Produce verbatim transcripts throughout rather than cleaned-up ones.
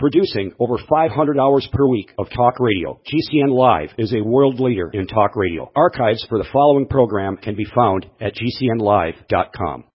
Producing over five hundred hours per week of talk radio, G C N Live is a world leader in talk radio. Archives for the following program can be found at G C N live dot com.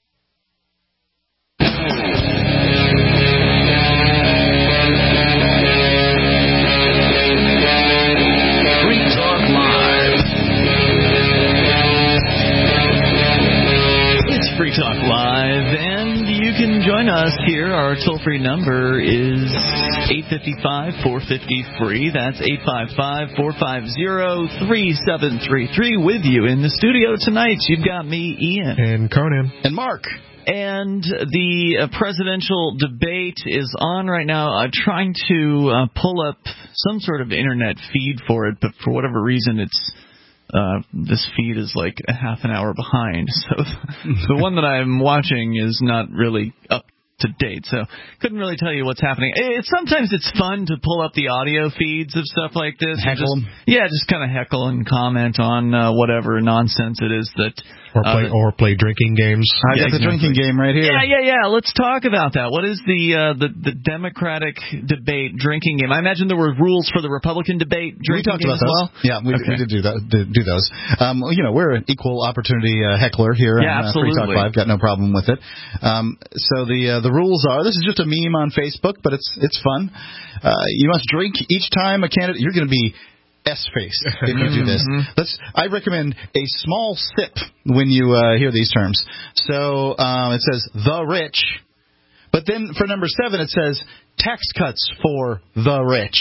Free Talk Live, and you can join us here. Our toll-free number is eight five five, four five zero, free. That's eight five five, four five zero, three seven three three. With you in the studio tonight, you've got me, Ian. And Conan. And Mark. And the uh, presidential debate is on right now. I'm trying to uh, pull up some sort of internet feed for it, but for whatever reason, it's Uh, this feed is like a half an hour behind, so the one that I'm watching is not really up to date, so couldn't really tell you what's happening. It, sometimes it's fun to pull up the audio feeds of stuff like this. Heckle just, Yeah, just kind of heckle and comment on uh, whatever nonsense it is that... Or play, uh, or play drinking games. I got yeah, the exactly. drinking game right here. Yeah, yeah, yeah. Let's talk about that. What is the uh, the the Democratic debate drinking game? I imagine there were rules for the Republican debate drinking we talked game about as those. well. Yeah, we, okay. we did do that. Did do those. Um, you know, we're an equal opportunity uh, heckler here yeah, on uh, Free Talk Live. Got no problem with it. Um, so the uh, the rules are: this is just a meme on Facebook, but it's it's fun. Uh, you must drink each time a candidate. You're going to be S-face if you do this. Let's. I recommend a small sip when you uh, hear these terms. So um, it says the rich, but then for number seven it says tax cuts for the rich.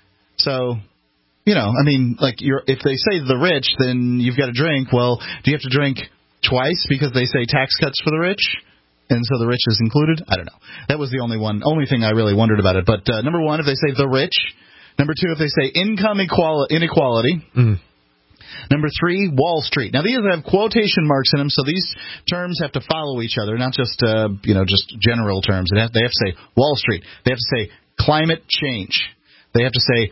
So, you know, I mean, like you're, if they say the rich, then you've got to drink. Well, do you have to drink twice because they say tax cuts for the rich? And so the rich is included? I don't know. That was the only one, only thing I really wondered about it. But uh, number one, if they say the rich. Number two, if they say income equali- inequality. Mm. Number three, Wall Street. Now, these have quotation marks in them, so these terms have to follow each other, not just, uh, you know, just general terms. They have, they have to say Wall Street. They have to say climate change. They have to say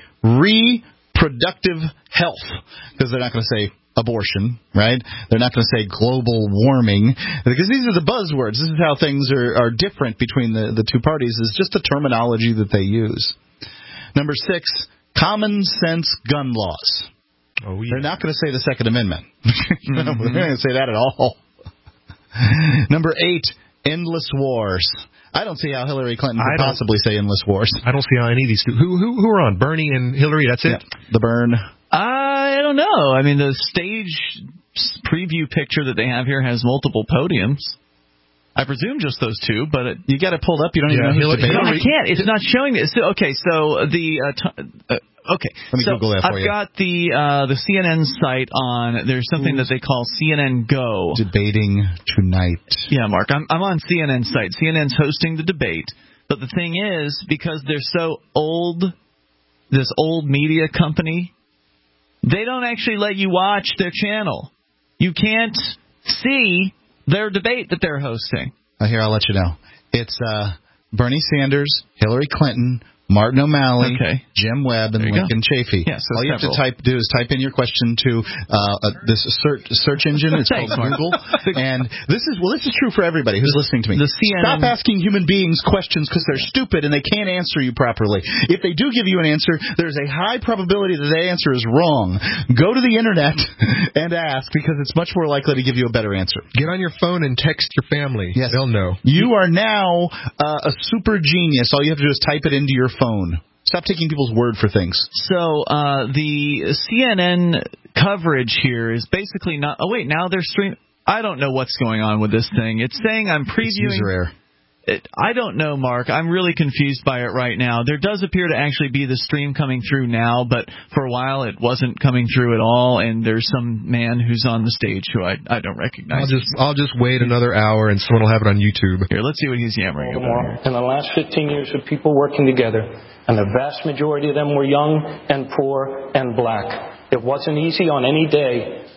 reproductive health, because they're not going to say abortion, right? They're not going to say global warming, because these are the buzzwords. This is how things are, are different between the, the two parties, is just the terminology that they use. Number six, common sense gun laws. Oh, yeah. They're not going to say the Second Amendment. mm-hmm. They're not going to say that at all. Number eight, endless wars. I don't see how Hillary Clinton could possibly say endless wars. I don't see how any of these two. Who, who, who are on? Bernie and Hillary, that's it? Yeah, the burn. I don't know. I mean, the stage preview picture that they have here has multiple podiums. I presume just those two, but it, you got it pulled up. You don't yeah, even know who's debating. No, I can't. It's not showing it. So, okay, so the uh, t- uh, okay. Let me so Google that for I've you. I've got the uh, the C N N site on. There's something that they call C N N Go. Debating tonight. Yeah, Mark. I'm I'm on C N N site. C N N's hosting the debate, but the thing is, because they're so old, this old media company, they don't actually let you watch their channel. You can't see their debate that they're hosting. Uh, here, I'll let you know. It's uh, Bernie Sanders, Hillary Clinton, Martin O'Malley, okay. Jim Webb, and Lincoln go. Chafee. Yeah, so all you several. have to type do is type in your question to uh, uh, this search, search engine. It's called Google. And this is well, this is true for everybody who's the, listening to me. The C N N... Stop asking human beings questions because they're stupid and they can't answer you properly. If they do give you an answer, there's a high probability that the answer is wrong. Go to the internet and ask, because it's much more likely to give you a better answer. Get on your phone and text your family. Yes. They'll know. You are now uh, a super genius. All you have to do is type it into your phone. Stop taking people's word for things. So uh, the C N N coverage here is basically not... Oh, wait, now they're streaming... I don't know what's going on with this thing. It's saying I'm previewing... It's user error. It, I don't know, Mark. I'm really confused by it right now. There does appear to actually be the stream coming through now, but for a while it wasn't coming through at all, and there's some man who's on the stage who I, I don't recognize. I'll just I'll just wait another hour, and someone will have it on YouTube. Here, let's see what he's yammering about. In the last fifteen years of people working together, and the vast majority of them were young and poor and black. It wasn't easy on any day, but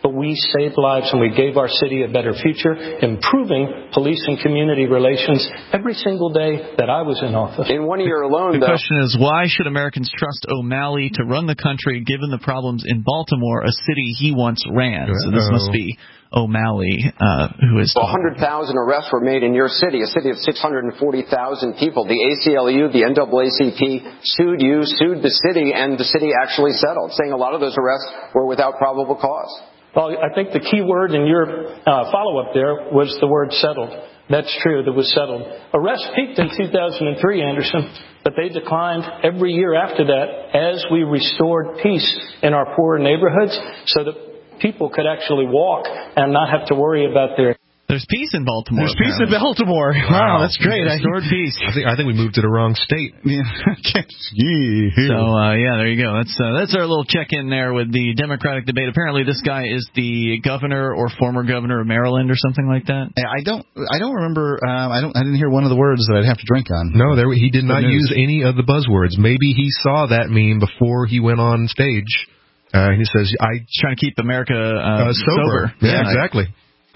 but we saved lives and we gave our city a better future, improving police and community relations every single day that I was in office. In one year alone, the though, question is, why should Americans trust O'Malley to run the country given the problems in Baltimore, a city he once ran? So this must be O'Malley, uh, who is... one hundred thousand arrests were made in your city, a city of six hundred forty thousand people. The A C L U, the N double A C P sued you, sued the city, and the city actually settled, saying a lot of those arrests were without probable cause. Well, I think the key word in your uh, follow-up there was the word settled. That's true, that was settled. Arrests peaked in two thousand three, Anderson, but they declined every year after that as we restored peace in our poorer neighborhoods so that people could actually walk and not have to worry about their... There's peace in Baltimore. There's peace in Baltimore. Wow, wow, that's great. Restored peace. I think I think we moved to the wrong state. Yeah. So uh, yeah, there you go. That's uh, that's our little check-in there with the Democratic debate. Apparently, this guy is the governor or former governor of Maryland or something like that. I don't I don't remember. Um, I don't. I didn't hear one of the words that I'd have to drink on. No, there he did not use any of the buzzwords. Maybe he saw that meme before he went on stage. Uh, he says, "I trying to keep America uh, uh, sober." sober. Yeah, yeah, exactly.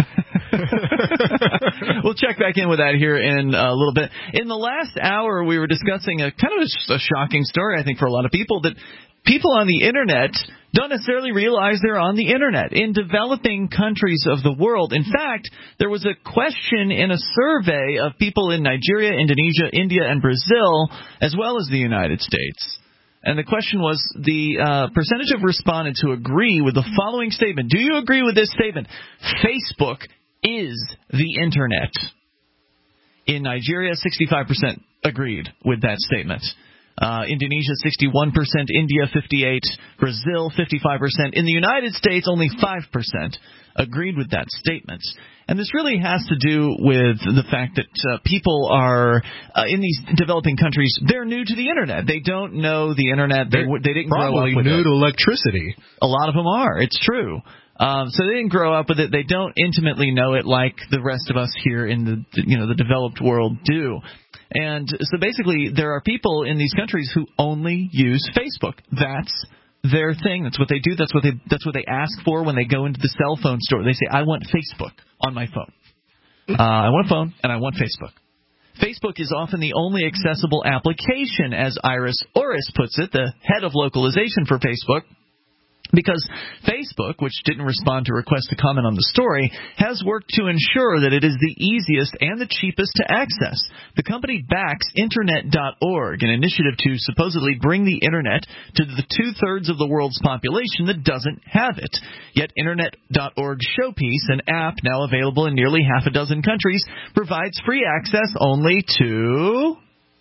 We'll check back in with that here in a little bit. In the last hour, we were discussing a kind of a, a shocking story, I think, for a lot of people, that people on the Internet don't necessarily realize they're on the Internet. In developing countries of the world, in fact, there was a question in a survey of people in Nigeria, Indonesia, India, and Brazil, as well as the United States. And the question was the uh, percentage of respondents who agree with the following statement. Do you agree with this statement? Facebook is the Internet. In Nigeria, sixty-five percent agreed with that statement. Uh, Indonesia, sixty-one percent. India, fifty-eight percent. Brazil, fifty-five percent. In the United States, only five percent agreed with that statement. And this really has to do with the fact that uh, people are, uh, in these developing countries, they're new to the Internet. They don't know the Internet. They, they didn't grow up with it. Probably new to electricity. A lot of them are. It's true. Um, so they didn't grow up with it. They don't intimately know it like the rest of us here in the, you know, the developed world do. And so basically there are people in these countries who only use Facebook. That's their thing. That's what they do. That's what they that's what they ask for when they go into the cell phone store. They say, I want Facebook on my phone. Uh, I want a phone, and I want Facebook. Facebook is often the only accessible application, as Iris Oris puts it, the head of localization for Facebook, because Facebook, which didn't respond to requests to comment on the story, has worked to ensure that it is the easiest and the cheapest to access. The company backs Internet dot org, an initiative to supposedly bring the Internet to the two-thirds of the world's population that doesn't have it. Yet Internet dot org's Showpiece, an app now available in nearly half a dozen countries, provides free access only to...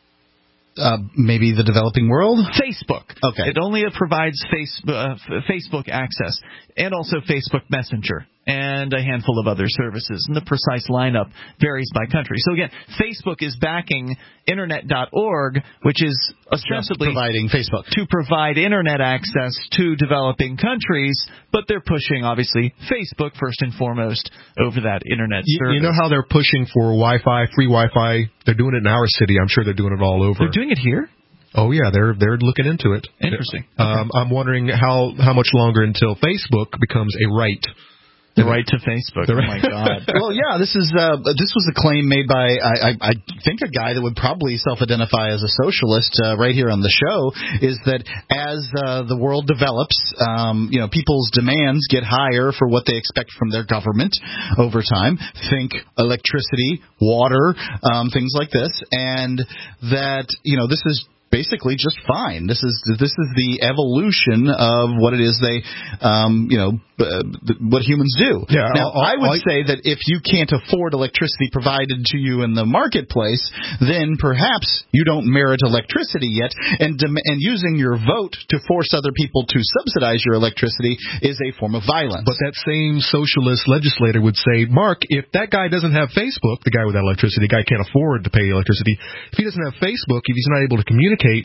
Uh, maybe the developing world? Facebook. Okay. It only provides face, uh, Facebook access, and also Facebook Messenger, and a handful of other services. And the precise lineup varies by country. So again, Facebook is backing Internet dot org, which is ostensibly Just providing Facebook to provide Internet access to developing countries, but they're pushing, obviously, Facebook first and foremost over that Internet you, service. You know how they're pushing for Wi-Fi, free Wi-Fi? They're doing it in our city. I'm sure they're doing it all over. They're doing it here? Oh, yeah, they're they're looking into it. Interesting. Um, okay. I'm wondering how, how much longer until Facebook becomes a right. The right to Facebook. Oh, my God. Well, yeah, this is uh, this was a claim made by, I, I, I think, a guy that would probably self-identify as a socialist uh, right here on the show, is that as uh, the world develops, um, you know, people's demands get higher for what they expect from their government over time. Think electricity, water, um, things like this, and that, you know, this is basically just fine. This is this is the evolution of what it is they, um, you know, uh, what humans do. Yeah, now, I'll, I would I'll, say that if you can't afford electricity provided to you in the marketplace, then perhaps you don't merit electricity yet, and dem- and using your vote to force other people to subsidize your electricity is a form of violence. But that same socialist legislator would say, Mark, if that guy doesn't have Facebook, the guy without electricity, the guy can't afford to pay electricity, if he doesn't have Facebook, if he's not able to communicate,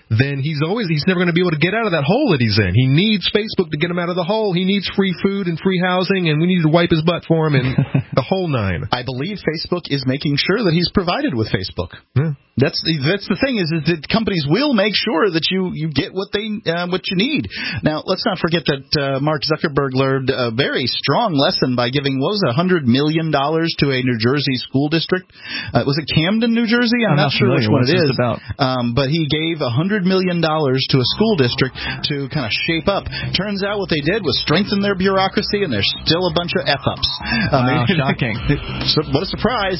then he's always he's never going to be able to get out of that hole that he's in. He needs Facebook to get him out of the hole. He needs free food and free housing, and we need to wipe his butt for him and the whole nine. I believe Facebook is making sure that he's provided with Facebook. Yeah. That's the, that's the thing is, is that companies will make sure that you, you get what they uh, what you need. Now, let's not forget that uh, Mark Zuckerberg learned a very strong lesson by giving, what was it, one hundred million dollars to a New Jersey school district. Uh, was it Camden, New Jersey? I'm, I'm not, not sure which one it is. About? Um, but he gave one hundred million dollars to a school district to kind of shape up. Turns out what they did was strengthen their bureaucracy, and there's still a bunch of F-ups. Wow, um, shocking. So, what a surprise.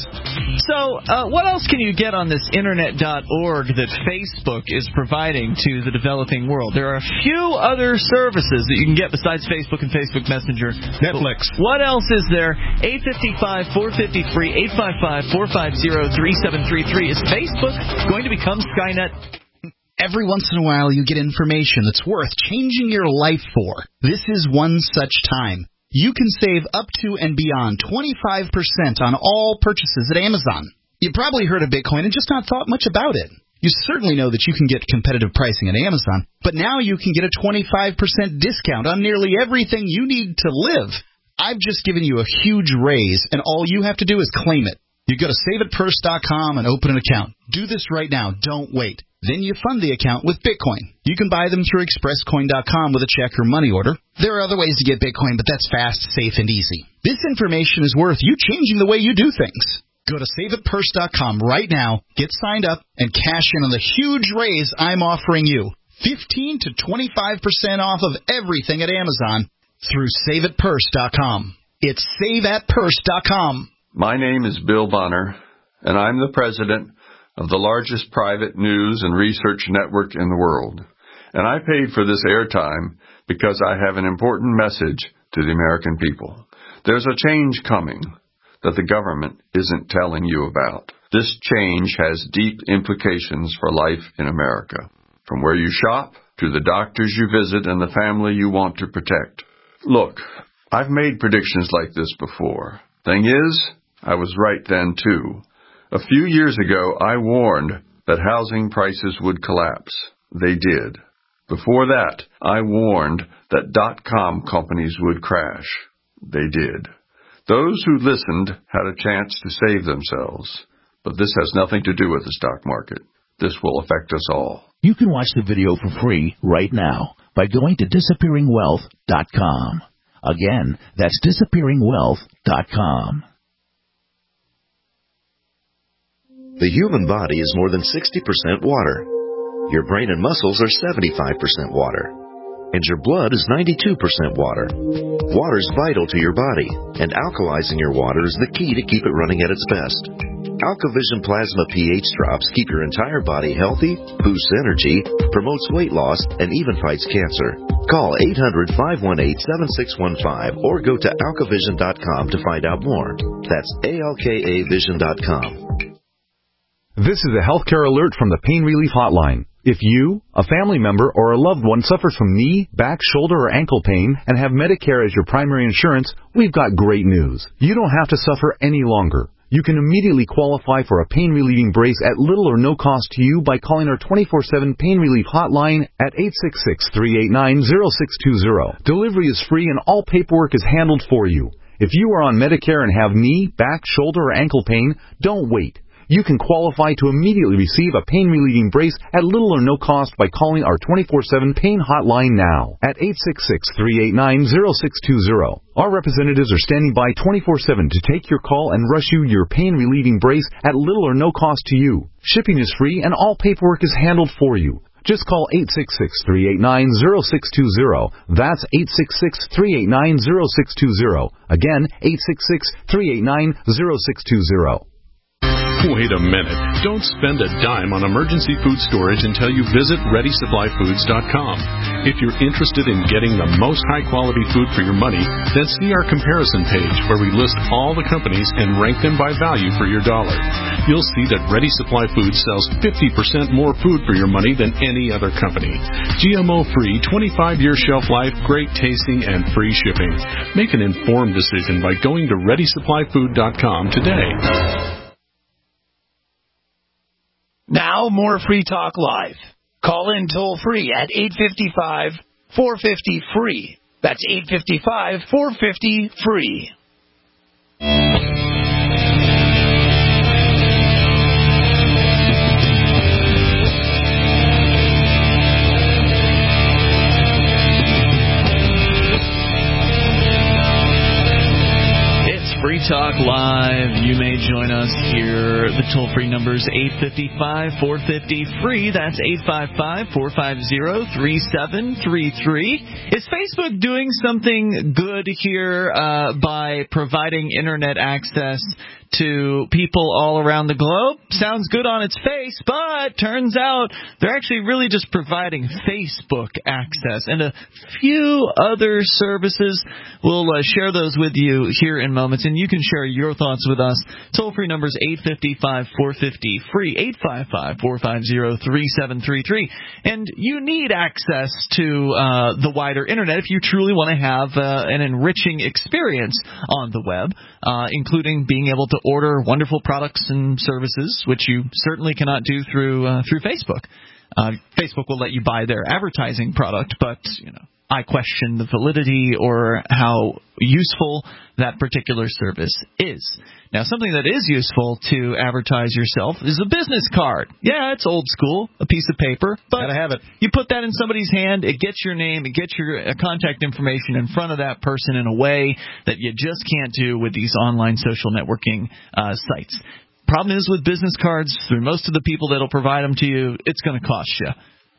So uh, what else can you get on this internet dot org that Facebook is providing to the developing world? There are a few other services that you can get besides Facebook and Facebook Messenger. Netflix. But what else is there? eight five five, four five three, eight five five, four five zero, three seven three three. Is Facebook going to become Skynet? Every once in a while you get information that's worth changing your life for. This is one such time. You can save up to and beyond twenty-five percent on all purchases at Amazon. You probably heard of Bitcoin and just not thought much about it. You certainly know that you can get competitive pricing at Amazon, but now you can get a twenty-five percent discount on nearly everything you need to live. I've just given you a huge raise, and all you have to do is claim it. You go to save it purse dot com and open an account. Do this right now. Don't wait. Then you fund the account with Bitcoin. You can buy them through express coin dot com with a check or money order. There are other ways to get Bitcoin, but that's fast, safe, and easy. This information is worth you changing the way you do things. Go to save it purse dot com right now, get signed up, and cash in on the huge raise I'm offering you. fifteen to twenty-five percent off of everything at Amazon through save it purse dot com. It's save at purse dot com. My name is Bill Bonner, and I'm the president of the largest private news and research network in the world. And I paid for this airtime because I have an important message to the American people. There's a change coming that the government isn't telling you about. This change has deep implications for life in America, from where you shop to the doctors you visit and the family you want to protect. Look, I've made predictions like this before. Thing is, I was right then, too. A few years ago, I warned that housing prices would collapse. They did. Before that, I warned that dot-com companies would crash. They did. Those who listened had a chance to save themselves. But this has nothing to do with the stock market. This will affect us all. You can watch the video for free right now by going to disappearing wealth dot com. Again, that's disappearing wealth dot com. The human body is more than sixty percent water. Your brain and muscles are seventy-five percent water. And your blood is ninety-two percent water. Water is vital to your body, and alkalizing your water is the key to keep it running at its best. AlkaVision Plasma pH drops keep your entire body healthy, boosts energy, promotes weight loss, and even fights cancer. Call eight hundred, five one eight, seven six one five or go to alka vision dot com to find out more. That's A L K A vision dot com. This is a healthcare alert from the Pain Relief Hotline. If you, a family member, or a loved one suffers from knee, back, shoulder, or ankle pain and have Medicare as your primary insurance, we've got great news. You don't have to suffer any longer. You can immediately qualify for a pain-relieving brace at little or no cost to you by calling our twenty-four seven Pain Relief Hotline at eight six six, three eight nine, zero six two zero. Delivery is free and all paperwork is handled for you. If you are on Medicare and have knee, back, shoulder, or ankle pain, don't wait. You can qualify to immediately receive a pain-relieving brace at little or no cost by calling our twenty-four seven Pain Hotline now at eight six six, three eight nine, zero six two zero. Our representatives are standing by twenty-four seven to take your call and rush you your pain-relieving brace at little or no cost to you. Shipping is free and all paperwork is handled for you. Just call eight six six, three eight nine, zero six two zero. That's eight six six, three eight nine, zero six two zero. Again, eight six six, three eight nine, zero six two zero. Wait a minute. Don't spend a dime on emergency food storage until you visit ready supply foods dot com. If you're interested in getting the most high-quality food for your money, then see our comparison page where we list all the companies and rank them by value for your dollar. You'll see that Ready Supply Foods sells fifty percent more food for your money than any other company. G M O-free, twenty-five year shelf life, great tasting, and free shipping. Make an informed decision by going to ready supply food dot com today. Now, more Free Talk Live. Call in toll-free at eight five five, four five zero, free. That's eight five five, four five zero, free. Free Talk Live. You may join us here. The toll-free number is eight five five, four five zero, free. That's eight five five, four five zero, three seven three three. Is Facebook doing something good here uh, by providing Internet access to people all around the globe? Sounds good on its face, but turns out they're actually really just providing Facebook access and a few other services. We'll uh, share those with you here in moments, and you can share your thoughts with us. Toll-free number is eight five five, four five zero, free, eight five five, four five zero, three seven three three. And you need access to uh, the wider Internet if you truly want to have uh, an enriching experience on the web, uh, including being able to order wonderful products and services, which you certainly cannot do through uh, through Facebook. Uh, Facebook will let you buy their advertising product, but you know, I question the validity or how useful that particular service is. Now, something that is useful to advertise yourself is a business card. Yeah, it's old school, a piece of paper, but gotta have it. You put that in somebody's hand, it gets your name, it gets your uh, contact information in front of that person in a way that you just can't do with these online social networking uh, sites. Problem is with business cards, for most of the people that will provide them to you, it's going to cost you.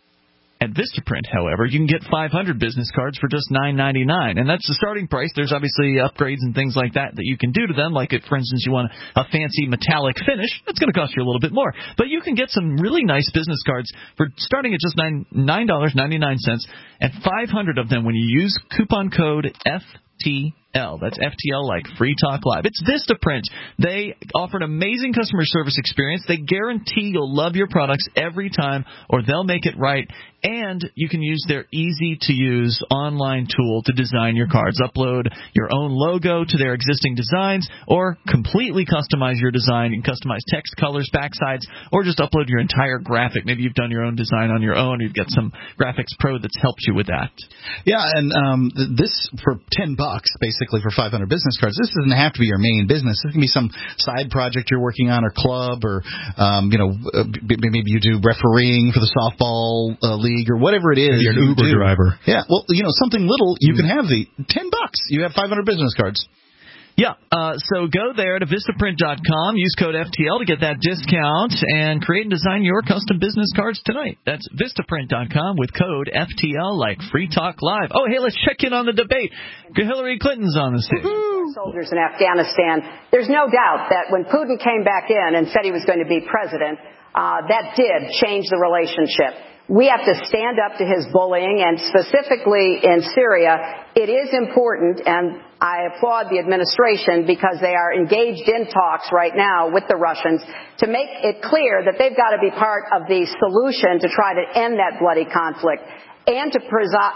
At Vistaprint, however, you can get five hundred business cards for just nine ninety-nine, and that's the starting price. There's obviously upgrades and things like that that you can do to them, like, if, for instance, you want a fancy metallic finish, that's going to cost you a little bit more. But you can get some really nice business cards for starting at just nine dollars and ninety-nine cents, and five hundred of them when you use coupon code F T L. That's F T L, like Free Talk Live. It's Vistaprint. They offer an amazing customer service experience. They guarantee you'll love your products every time, or they'll make it right. And you can use their easy-to-use online tool to design your cards. Upload your own logo to their existing designs, or completely customize your design. You can customize text, colors, backsides, or just upload your entire graphic. Maybe you've done your own design on your own. You've got some graphics pro that's helped you with that. Yeah, and um, th- this for ten bucks, basically for five hundred business cards. This doesn't have to be your main business. This can be some side project you're working on, or club, or um, you know, uh, b- maybe you do refereeing for the softball uh, league, or whatever it is. You're an Uber do. driver. Yeah, well, you know, something little, you can have the ten bucks. You have five hundred business cards. Yeah, uh, so go there to Vistaprint dot com, use code F T L to get that discount, and create and design your custom business cards tonight. That's Vistaprint dot com with code F T L, like Free Talk Live. Oh, hey, let's check in on the debate. Hillary Clinton's on the stage. Woo-hoo. Soldiers in Afghanistan. There's no doubt that when Putin came back in and said he was going to be president, uh, that did change the relationship. We have to stand up to his bullying, and specifically in Syria, it is important, and I applaud the administration because they are engaged in talks right now with the Russians to make it clear that they've got to be part of the solution to try to end that bloody conflict, and to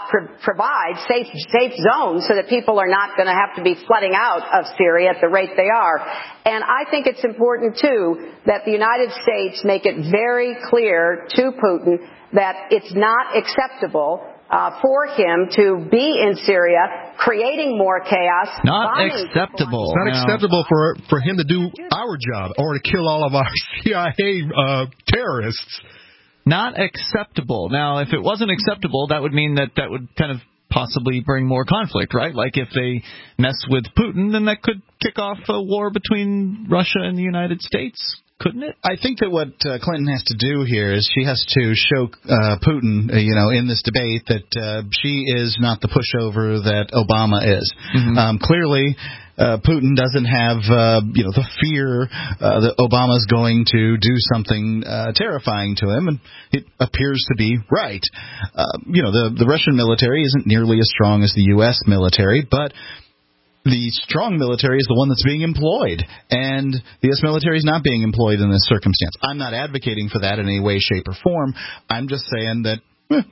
provide safe, safe zones so that people are not going to have to be flooding out of Syria at the rate they are. And I think it's important, too, that the United States make it very clear to Putin that it's not acceptable uh, for him to be in Syria, creating more chaos. Not acceptable. It's not no. acceptable for, for him to do our job, or to kill all of our C I A uh, terrorists. Not acceptable. Now, if it wasn't acceptable, that would mean that that would kind of possibly bring more conflict, right? Like if they mess with Putin, then that could kick off a war between Russia and the United States, couldn't it? I think that what uh, Clinton has to do here is she has to show uh, Putin, uh, you know, in this debate that uh, she is not the pushover that Obama is. Mm-hmm. Um, clearly, Uh, Putin doesn't have, uh, you know, the fear uh, that Obama's going to do something uh, terrifying to him, and it appears to be right. Uh, you know, the, the Russian military isn't nearly as strong as the U S military, but the strong military is the one that's being employed, and the U S military is not being employed in this circumstance. I'm not advocating for that in any way, shape, or form. I'm just saying that... Eh,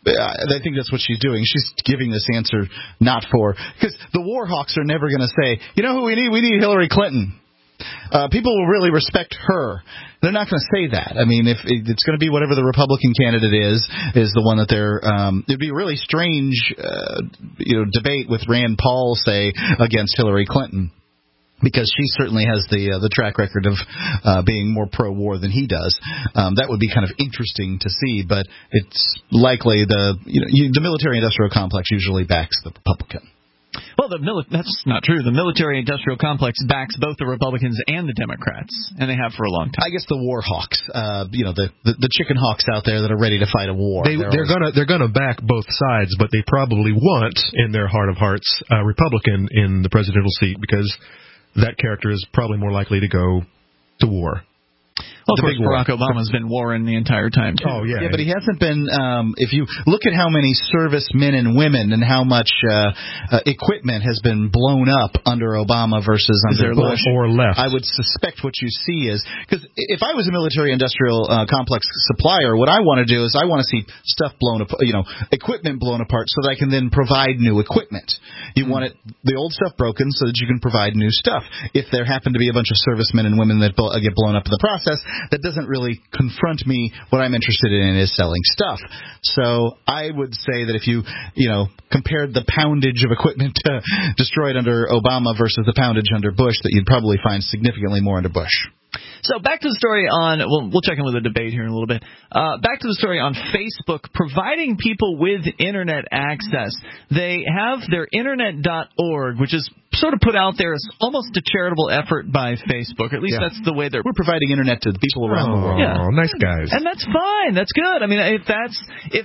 I think that's what she's doing. She's giving this answer not for... Because the war hawks are never going to say, you know who we need? We need Hillary Clinton. Uh, people will really respect her. They're not going to say that. I mean, if it's going to be whatever the Republican candidate is, is the one that they're. Um, it'd be a really strange, uh, you know, debate with Rand Paul, say, against Hillary Clinton, because she certainly has the uh, the track record of uh, being more pro-war than he does. Um, that would be kind of interesting to see, but it's likely the you know you, the military-industrial complex usually backs the Republican. Well, the mili- that's not true. The military-industrial complex backs both the Republicans and the Democrats, and they have for a long time. I guess the war hawks, uh, you know, the, the the chicken hawks out there that are ready to fight a war. They, they're, they're gonna they're gonna back both sides, but they probably want, in their heart of hearts, a Republican in the presidential seat, because that character is probably more likely to go to war. Well, of course, Barack Obama's been warring the entire time, too. Oh, yeah. Yeah, but he hasn't been, um, if you look at how many servicemen and women and how much uh, uh, equipment has been blown up under Obama versus under Bush. Or left. I would suspect what you see is, because if I was a military-industrial uh, complex supplier, what I want to do is I want to see stuff blown apart, you know, equipment blown apart so that I can then provide new equipment. You mm-hmm. want it, the old stuff broken so that you can provide new stuff. If there happen to be a bunch of servicemen and women that bo- get blown up in the process, that doesn't really confront me. What I'm interested in is selling stuff. So I would say that if you, you know, compared the poundage of equipment uh, destroyed under Obama versus the poundage under Bush, that you'd probably find significantly more under Bush. So back to the story on, well, we'll check in with the debate here in a little bit. Uh, back to the story on Facebook, providing people with Internet access. They have their internet dot org, which is sort of put out there as almost a charitable effort by Facebook. At least yeah. that's the way they're... We're providing Internet to the people around oh, the world. Yeah. Nice guys. And that's fine. That's good. I mean, if that's... if.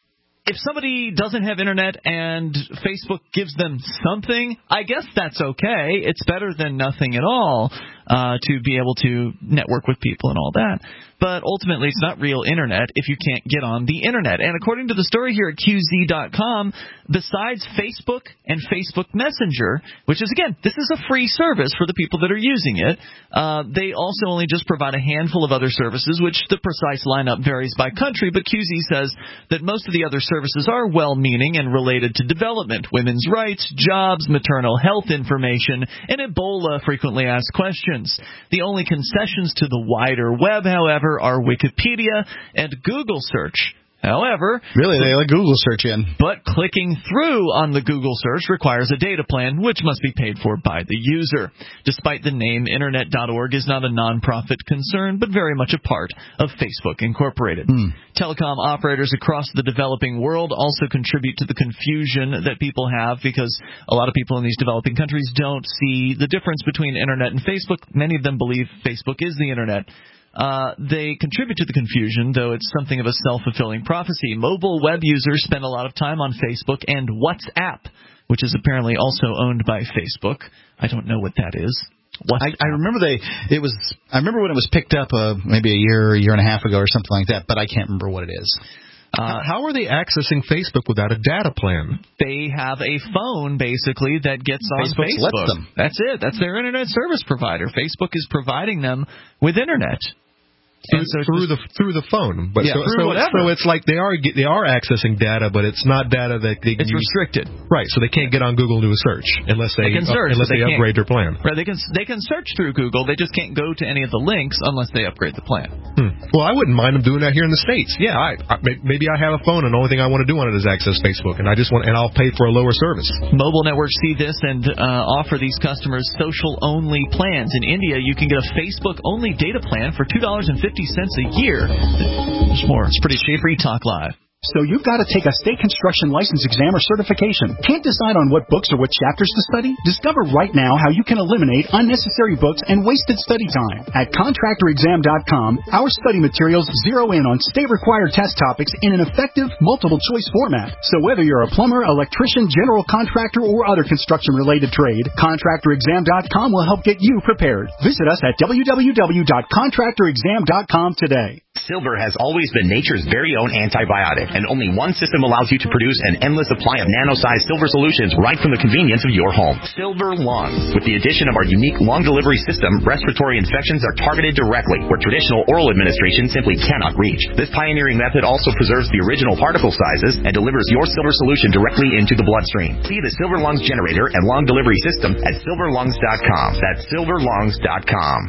If somebody doesn't have Internet and Facebook gives them something, I guess that's okay. It's better than nothing at all uh, to be able to network with people and all that. But ultimately, it's not real Internet if you can't get on the Internet. And according to the story here at Q Z dot com, besides Facebook and Facebook Messenger, which is, again, this is a free service for the people that are using it, uh, they also only just provide a handful of other services, which the precise lineup varies by country. But Q Z says that most of the other services are well-meaning and related to development, women's rights, jobs, maternal health information, and Ebola frequently asked questions. The only concessions to the wider web, however, are Wikipedia and Google search. However, really, they let Google search in. But clicking through on the Google search requires a data plan, which must be paid for by the user. Despite the name, internet dot org is not a nonprofit concern, but very much a part of Facebook Incorporated. Mm. Telecom operators across the developing world also contribute to the confusion that people have, because a lot of people in these developing countries don't see the difference between Internet and Facebook. Many of them believe Facebook is the Internet. Uh, they contribute to the confusion, though it's something of a self-fulfilling prophecy. Mobile web users spend a lot of time on Facebook and WhatsApp, which is apparently also owned by Facebook. I don't know what that is. I, I remember they. It was. I remember when it was picked up, uh, maybe a year, a year and a half ago, or something like that. But I can't remember what it is. Uh, How are they accessing Facebook without a data plan? They have a phone, basically, that gets on Facebook. Facebook. Lets them. That's it. That's their Internet service provider. Facebook is providing them with Internet. Through, so through the through the phone, but yeah, so, through so, whatever. so it's like they are they are accessing data, but it's not data that they can it's use. restricted, right? So they can't get on Google and do a search unless they, they can search, uh, unless they, they upgrade their plan. Right? They can they can search through Google. They just can't go to any of the links unless they upgrade the plan. Hmm. Well, I wouldn't mind them doing that here in the States. Yeah, I, I maybe I have a phone and the only thing I want to do on it is access Facebook, and I just want and I'll pay for a lower service. Mobile networks see this and uh, offer these customers social-only plans. In India, you can get a Facebook-only data plan for two dollars and fifty cents a year. There's more. It's pretty cheap. Free Talk Live. So you've got to take a state construction license exam or certification. Can't decide on what books or what chapters to study? Discover right now how you can eliminate unnecessary books and wasted study time. At contractor exam dot com, our study materials zero in on state-required test topics in an effective, multiple-choice format. So whether you're a plumber, electrician, general contractor, or other construction-related trade, contractor exam dot com will help get you prepared. Visit us at w w w dot contractor exam dot com today. Silver has always been nature's very own antibiotic, and only one system allows you to produce an endless supply of nano-sized Silver solutions right from the convenience of your home. Silver Lungs. With the addition of our unique lung delivery system, respiratory infections are targeted directly, where traditional oral administration simply cannot reach. This pioneering method also preserves the original particle sizes and delivers your Silver solution directly into the bloodstream. See the Silver Lungs generator and lung delivery system at silver lungs dot com. That's silver lungs dot com.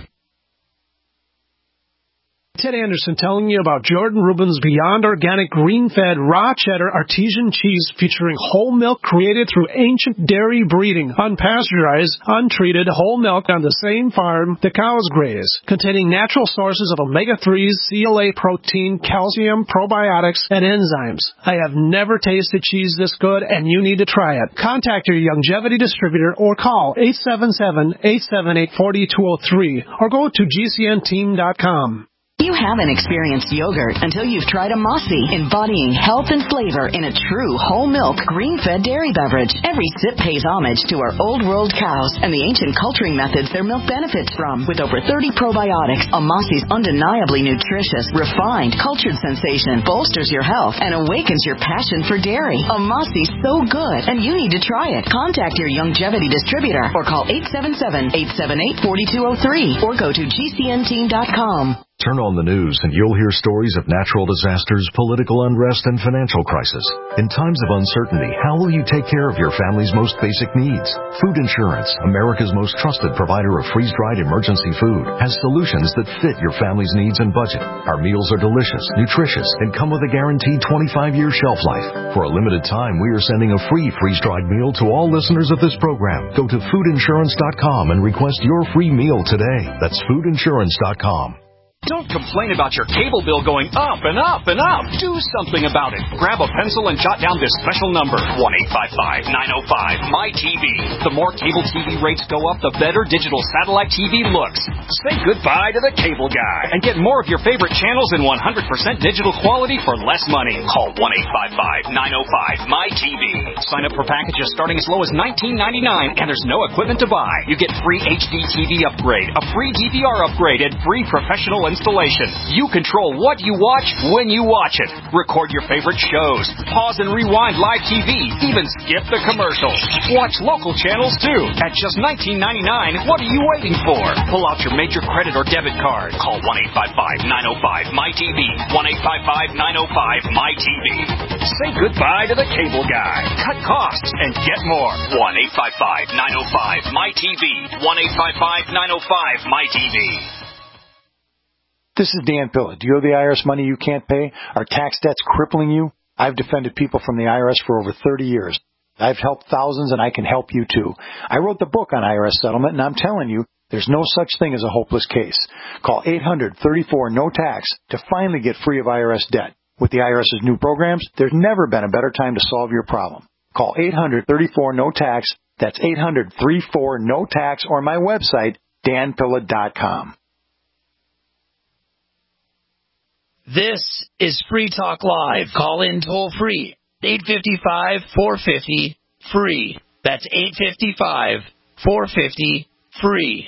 Ted Anderson telling you about Jordan Rubin's Beyond Organic Green-Fed Raw Cheddar Artesian Cheese featuring whole milk created through ancient dairy breeding, unpasteurized, untreated whole milk on the same farm the cows graze, containing natural sources of omega threes, C L A protein, calcium, probiotics, and enzymes. I have never tasted cheese this good, and you need to try it. Contact your Youngevity distributor or call eight seven seven, eight seven eight, four two zero three or go to G C N team dot com. You haven't experienced yogurt until you've tried a Mossy, embodying health and flavor in a true whole milk, green-fed dairy beverage. Every sip pays homage to our old world cows and the ancient culturing methods their milk benefits from. With over thirty probiotics, a Mossy's undeniably nutritious, refined, cultured sensation bolsters your health and awakens your passion for dairy. A Mossy's so good, and you need to try it. Contact your Youngevity distributor or call eight seven seven, eight seven eight, four two zero three or go to G C N team dot com. Turn on the news and you'll hear stories of natural disasters, political unrest, and financial crisis. In times of uncertainty, how will you take care of your family's most basic needs? Food Insurance, America's most trusted provider of freeze-dried emergency food, has solutions that fit your family's needs and budget. Our meals are delicious, nutritious, and come with a guaranteed twenty-five year shelf life. For a limited time, we are sending a free freeze-dried meal to all listeners of this program. Go to food insurance dot com and request your free meal today. That's food insurance dot com. Don't complain about your cable bill going up and up and up. Do something about it. Grab a pencil and jot down this special number, one eight five five, nine oh five, M Y T V. The more cable T V rates go up, the better digital satellite T V looks. Say goodbye to the cable guy and get more of your favorite channels in one hundred percent digital quality for less money. Call one eight five five, nine oh five, M Y T V. Sign up for packages starting as low as nineteen ninety-nine, and there's no equipment to buy. You get free H D T V upgrade, a free D V R upgrade, and free professional installation. You control what you watch when you watch it. Record your favorite shows. Pause and rewind live T V. Even skip the commercials. Watch local channels too. At just nineteen ninety-nine, what are you waiting for? Pull out your major credit or debit card. Call one eight five five, nine oh five, M Y T V. one eight five five, nine oh five, M Y T V. Say goodbye to the cable guy. Cut costs and get more. one eight five five, nine oh five, M Y T V. one eight five five, nine oh five, M Y T V. This is Dan Pilla. Do you owe the I R S money you can't pay? Are tax debts crippling you? I've defended people from the I R S for over thirty years. I've helped thousands, and I can help you too. I wrote the book on I R S settlement, and I'm telling you, there's no such thing as a hopeless case. Call eight hundred, thirty-four, no tax to finally get free of I R S debt. With the IRS's new programs, there's never been a better time to solve your problem. Call eight hundred, thirty-four, no tax. That's eight hundred, thirty-four, no tax, or my website, dan pilla dot com. This is Free Talk Live. Call in toll free. eight five five, four five zero, free. That's eight five five, four five zero, free.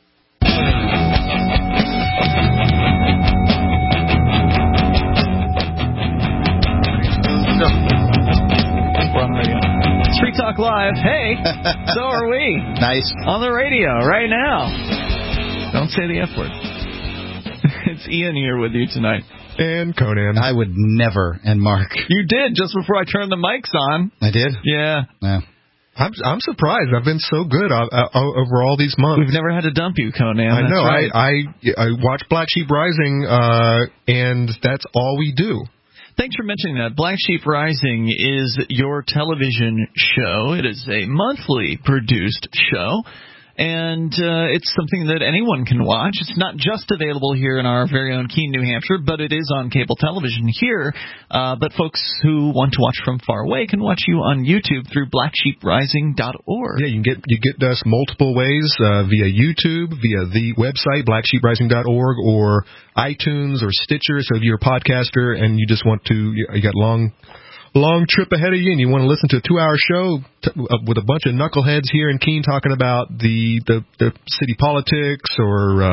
It's Free Talk Live. Hey, so are we. Nice. On the radio right now. Don't say the F word. It's Ian here with you tonight. And Conan. I would never. And Mark. You did just before I turned the mics on. I did? Yeah. Yeah. I'm I'm surprised. I've been so good uh, uh, over all these months. We've never had to dump you, Conan. I know. Right. I, I I watch Black Sheep Rising, uh, and that's all we do. Thanks for mentioning that. Black Sheep Rising is your television show. It is a monthly produced show. And uh, it's something that anyone can watch. It's not just available here in our very own Keene, New Hampshire, but it is on cable television here. Uh, but folks who want to watch from far away can watch you on YouTube through black sheep rising dot org. Yeah, you can get you get us multiple ways, uh, via YouTube, via the website, black sheep rising dot org, or iTunes or Stitcher. So if you're a podcaster and you just want to, you got long... long trip ahead of you, and you want to listen to a two-hour show t- uh, with a bunch of knuckleheads here in Keene talking about the the, the city politics or uh,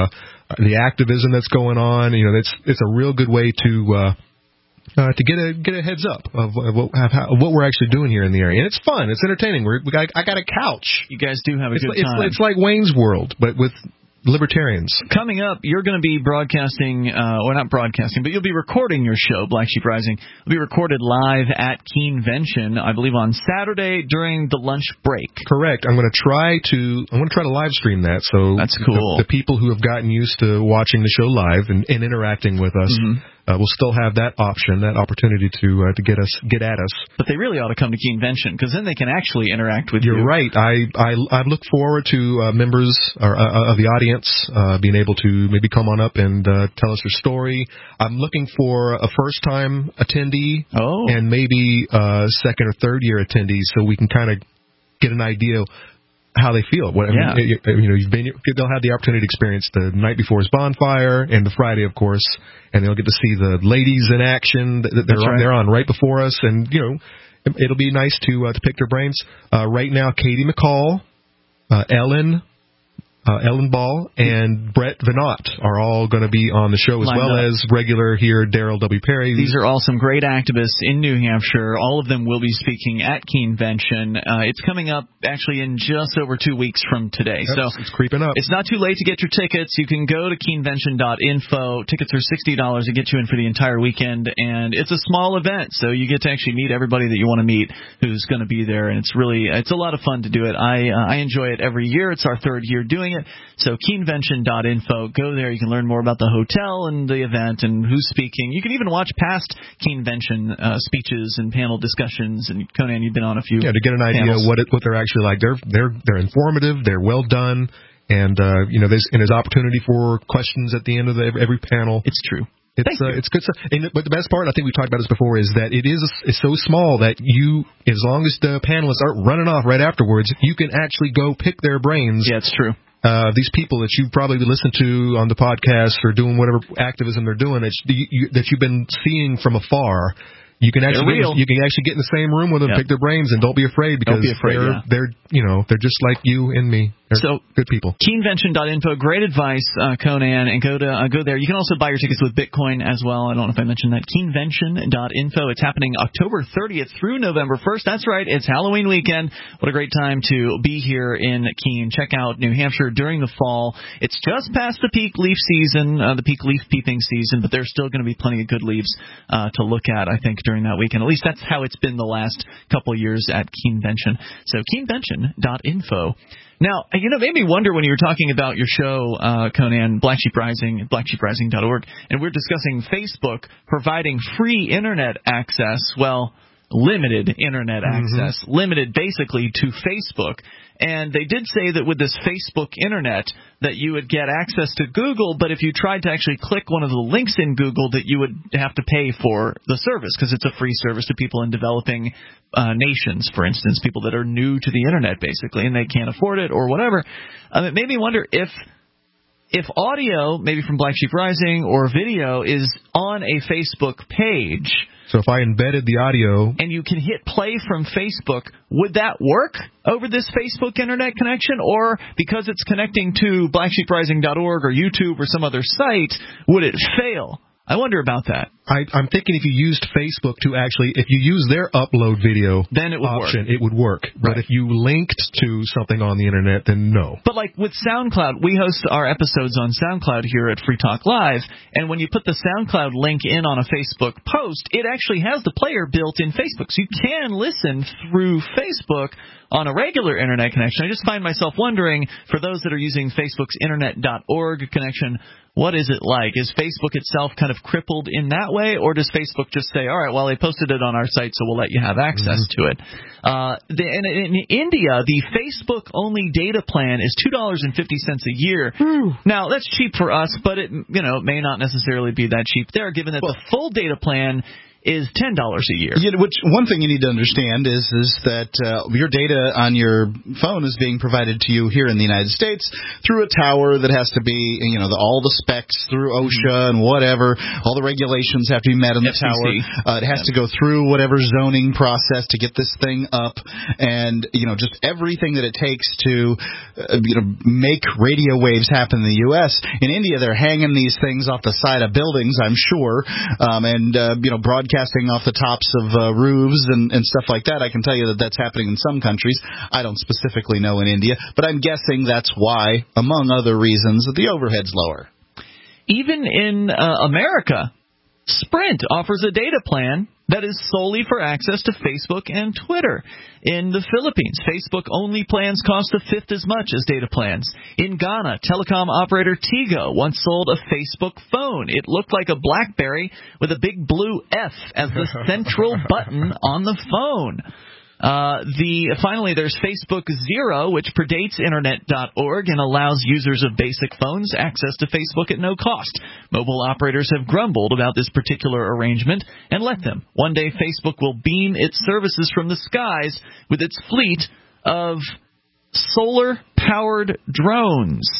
the activism that's going on. You know, it's it's a real good way to uh, uh, to get a get a heads up of, of, what, of, how, of what we're actually doing here in the area. And it's fun. It's entertaining. We're, we got, I got a couch. You guys do have a it's, good it's, time. It's like Wayne's World, but with libertarians. Coming up, you're going to be broadcasting, uh, or not broadcasting, but you'll be recording your show, Black Sheep Rising. It'll be recorded live at Keenvention, I believe on Saturday during the lunch break. Correct. I'm going to try to I'm going to try to live stream that. So that's cool. The, the people who have gotten used to watching the show live and, and interacting with us. Mm-hmm. Uh, we'll still have that option, that opportunity to uh, to get us get at us. But they really ought to come to Keenvention because then they can actually interact with You're you. You're right. I, I I look forward to uh, members or, uh, of the audience uh, being able to maybe come on up and uh, tell us their story. I'm looking for a first time attendee oh. and maybe a second or third year attendee, so we can kind of get an idea how they feel. What, yeah. I mean, you know, you've been, they'll have the opportunity to experience the night before's bonfire and the Friday, of course, and they'll get to see the ladies in action. They're on, right. they're on right before us, and you know, it'll be nice to uh, to pick their brains. Uh, right now, Katie McCall, uh, Ellen. Uh, Ellen Ball and Brett Venot are all going to be on the show, as Lined well up. as regular here Daryl W. Perry. These are all some great activists in New Hampshire. All of them will be speaking at Keenvention. Uh, it's coming up actually in just over two weeks from today. Yep, so it's creeping up. It's not too late to get your tickets. You can go to keenvention dot info. Tickets are sixty dollars to get you in for the entire weekend, and it's a small event, so you get to actually meet everybody that you want to meet who's going to be there, and it's really it's a lot of fun to do it. I uh, I enjoy it every year. It's our third year doing it. So keenvention dot info, go there. You can learn more about the hotel and the event and who's speaking. You can even watch past Keenvention uh, speeches and panel discussions. And Conan, you've been on a few. Yeah, to get an idea panels. of what it, what they're actually like. They're they're they're informative. They're well done, and uh, you know there's and there's opportunity for questions at the end of the, every panel. It's true. It's uh, it's good stuff. And, but the best part, I think we've talked about this before, is that it is it's so small that you, as long as the panelists aren't running off right afterwards, you can actually go pick their brains. Yeah, it's true. Uh, these people that you've probably listened to on the podcast or doing whatever activism they're doing that you, you, that you've been seeing from afar, you can actually get, you can actually get in the same room with them, yep. pick their brains, and don't be afraid because be afraid, they're yeah. they're you know they're just like you and me. They're so good people. Keenvention dot info, great advice, uh, Conan, and go to uh, go there. You can also buy your tickets with Bitcoin as well. I don't know if I mentioned that. Keenvention dot info. It's happening October thirtieth through November first. That's right. It's Halloween weekend. What a great time to be here in Keene. Check out New Hampshire during the fall. It's just past the peak leaf season, uh, the peak leaf peeping season, but there's still going to be plenty of good leaves uh, to look at, I think, during that weekend. At least that's how it's been the last couple of years at Keenvention. So Keenvention dot info. Now, you know, it made me wonder when you were talking about your show, uh, Conan, Black Sheep Rising, black sheep rising dot org, and we we're discussing Facebook providing free Internet access, well, limited Internet mm-hmm. access, limited basically to Facebook. And they did say that with this Facebook Internet that you would get access to Google, but if you tried to actually click one of the links in Google that you would have to pay for the service because it's a free service to people in developing uh, nations, for instance, people that are new to the Internet basically and they can't afford it or whatever. Um, it made me wonder if if audio, maybe from Black Sheep Rising, or video is on a Facebook page. So if I embedded the audio, and you can hit play from Facebook, would that work over this Facebook Internet connection? Or because it's connecting to black sheep rising dot org or YouTube or some other site, would it fail? I wonder about that. I, I'm thinking if you used Facebook to actually, if you use their upload video then it would option, work. it would work. Right. But if you linked to something on the Internet, then no. But like with SoundCloud, we host our episodes on SoundCloud here at Free Talk Live, and when you put the SoundCloud link in on a Facebook post, it actually has the player built in Facebook. So you can listen through Facebook on a regular Internet connection. I just find myself wondering, for those that are using Facebook's internet dot org connection, what is it like? Is Facebook itself kind of crippled in that way, or does Facebook just say, all right, well, they posted it on our site, so we'll let you have access mm-hmm. to it? Uh, the, in, in India, the Facebook-only data plan is two dollars and fifty cents a year. Mm. Now, that's cheap for us, but it you know may not necessarily be that cheap there, given that well, the full data plan is ten dollars a year. Yeah, which one thing you need to understand is is that uh, your data on your phone is being provided to you here in the United States through a tower that has to be, you know, the, all the specs through OSHA and whatever. All the regulations have to be met in the F C C. tower. Uh, it has yeah. to go through whatever zoning process to get this thing up, and you know, just everything that it takes to uh, you know make radio waves happen in the U S In India, they're hanging these things off the side of buildings, I'm sure, um, and uh, you know, broadcasting off the tops of uh, roofs and, and stuff like that. I can tell you that that's happening in some countries. I don't specifically know in India, but I'm guessing that's why, among other reasons, that the overhead's lower. Even in uh, America, Sprint offers a data plan that is solely for access to Facebook and Twitter. In the Philippines, Facebook-only plans cost a fifth as much as data plans. In Ghana, telecom operator Tigo once sold a Facebook phone. It looked like a BlackBerry with a big blue F as the central button on the phone. Uh, the finally, there's Facebook Zero, which predates Internet dot org and allows users of basic phones access to Facebook at no cost. Mobile operators have grumbled about this particular arrangement, and let them. One day, Facebook will beam its services from the skies with its fleet of solar-powered drones.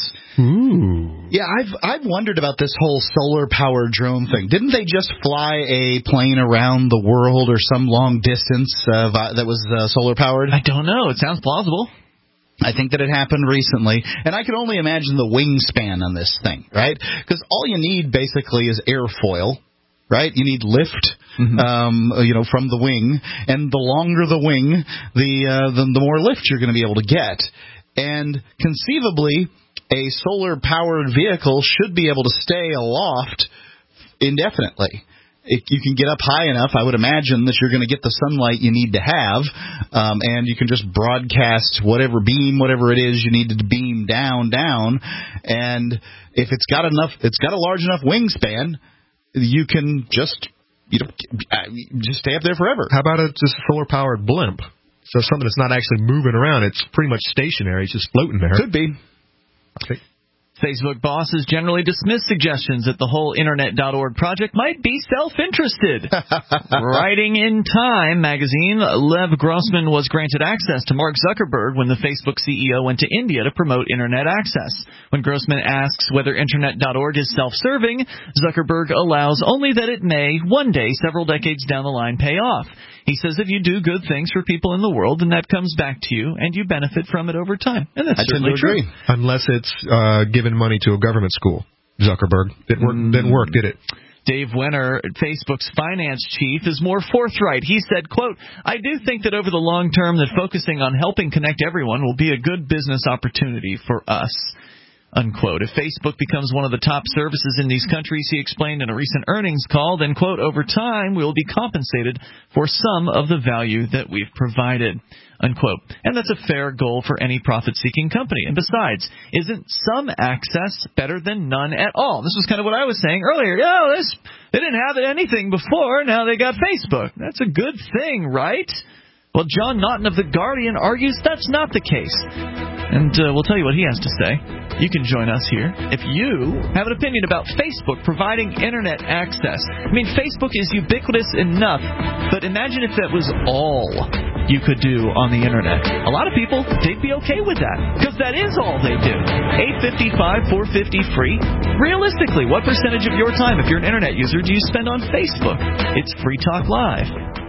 Ooh. Yeah, I've I've wondered about this whole solar-powered drone thing. Didn't they just fly a plane around the world or some long distance uh, that was uh, solar-powered? I don't know. It sounds plausible. I think that it happened recently, and I can only imagine the wingspan on this thing, right? Because all you need basically is airfoil. Right, you need lift, mm-hmm. um, you know, from the wing, and the longer the wing, the uh, the, the more lift you're going to be able to get. And conceivably, a solar-powered vehicle should be able to stay aloft indefinitely. If you can get up high enough, I would imagine that you're going to get the sunlight you need to have, um, and you can just broadcast whatever beam, whatever it is you needed to beam down, down. And if it's got enough, it's got a large enough wingspan, you can just, you know, just stay up there forever. How about a just solar-powered blimp? So something that's not actually moving around. It's pretty much stationary. It's just floating there. Could be. Okay. Facebook bosses generally dismiss suggestions that the whole Internet dot org project might be self-interested. Writing in Time magazine, Lev Grossman was granted access to Mark Zuckerberg when the Facebook C E O went to India to promote Internet access. When Grossman asks whether Internet dot org is self-serving, Zuckerberg allows only that it may, one day, several decades down the line, pay off. He says if you do good things for people in the world, then that comes back to you, and you benefit from it over time. And that's I certainly tend to agree. true. Unless it's uh, giving money to a government school. Zuckerberg. Didn't work, mm. didn't work, did it? Dave Wenner, Facebook's finance chief, is more forthright. He said, quote, I do think that over the long term that focusing on helping connect everyone will be a good business opportunity for us. Unquote. If Facebook becomes one of the top services in these countries, he explained in a recent earnings call, then, quote, over time we will be compensated for some of the value that we've provided, unquote. And that's a fair goal for any profit-seeking company. And besides, isn't some access better than none at all? This was kind of what I was saying earlier. Oh, this, they didn't have anything before, now they got Facebook. That's a good thing, right? Well, John Naughton of The Guardian argues that's not the case. And uh, we'll tell you what he has to say. You can join us here if you have an opinion about Facebook providing Internet access. I mean, Facebook is ubiquitous enough, but imagine if that was all you could do on the Internet. A lot of people, they'd be okay with that, because that is all they do. eight fifty-five, four fifty, free. Realistically, what percentage of your time, if you're an Internet user, do you spend on Facebook? It's Free Talk Live.